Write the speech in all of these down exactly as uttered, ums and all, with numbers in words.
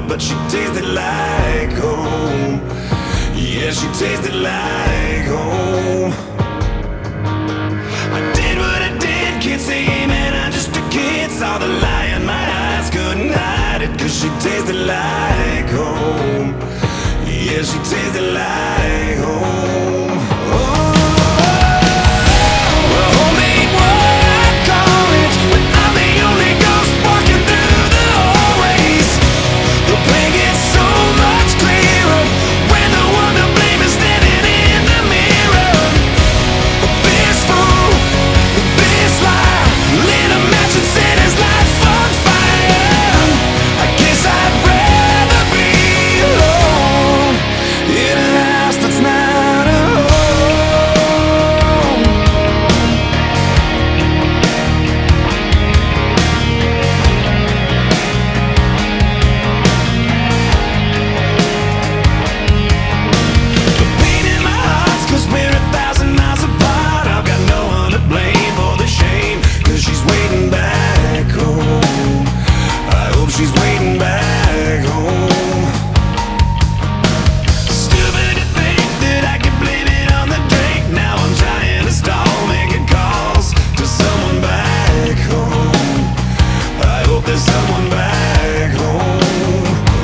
but she tasted like home. Yeah, she tasted like home. I did what I did, can't say amen, I'm just a kid. Saw the lie in my eyes, couldn't hide it, cause she tasted like home. Yeah, she tasted like home. Oh, well, home ain't what I call it, but I'm the only ghost walking through the hallways. The pain gets so much clearer when the one to blame is standing in the mirror. This fool, this lie, lit a match and set his life on fire. I guess I'd rather be alone in a house that's not a home. The pain in my heart's cause we're a thousand miles apart. I've got no one to blame for the shame, cause she's waiting back home. I hope she's waiting back home. Stupid to think that I could blame it on the drink. Now I'm trying to stall, making calls to someone back home. I hope there's someone back home.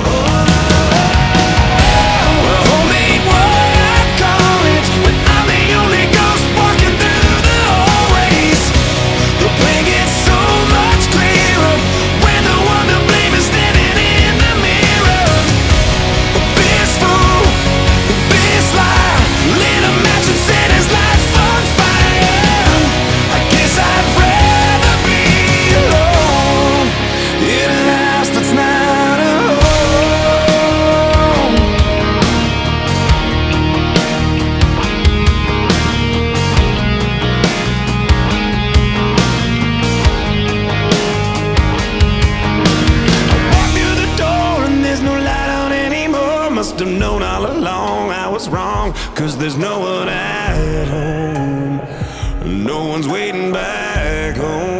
Well, home ain't what I call it, but I'm the only ghost walking through the hallways. The pain gets so much clearer when the one to blame is standing in the mirror. This fool, this lie, lit a match and set his life on fire. I guess I'd rather be alone in a house that's not a home. Walk through the door and there's no light on anymore. Must have known all along I was wrong, cause there's no one at home. No one's waiting back home.